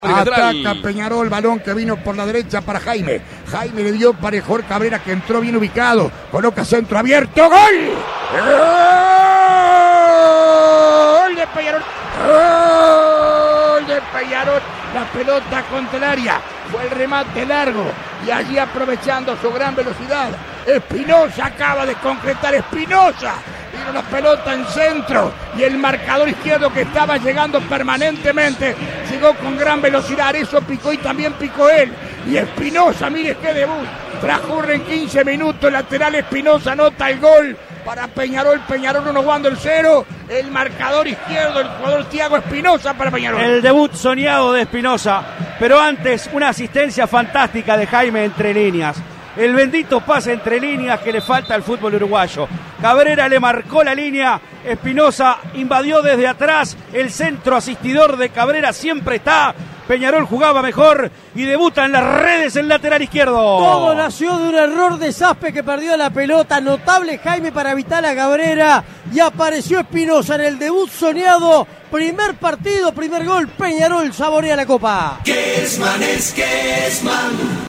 Ataca Peñarol, balón que vino por la derecha para Jaime. Jaime le dio parejor Cabrera, que entró bien ubicado. Coloca centro abierto. ¡Gol! ¡Gol de Peñarol! ¡Gol de Peñarol! La pelota contra el área. Fue el remate largo. Y allí, aprovechando su gran velocidad, Espinosa acaba de concretar. Espinosa vino la pelota en centro. Y el marcador izquierdo, que estaba llegando permanentemente, llegó con gran velocidad. Eso picó y también picó él. Y Espinosa, mire qué debut. Transcurren 15 minutos. Lateral Espinosa anota el gol para Peñarol. Peñarol 1, jugando el 0. El marcador izquierdo, el jugador Thiago Espinosa para Peñarol. El debut soñado de Espinosa. Pero antes, una asistencia fantástica de Jaime entre líneas. El bendito pase entre líneas que le falta al fútbol uruguayo. Cabrera le marcó la línea. Espinosa invadió desde atrás. El centro asistidor de Cabrera siempre está. Peñarol jugaba mejor y debuta en las redes el lateral izquierdo. Todo nació de un error de Zaspe, que perdió la pelota. Notable Jaime para evitar a Cabrera. Y apareció Espinosa en el debut soñado. Primer partido, primer gol. Peñarol saborea la copa. Kessman es Kessman.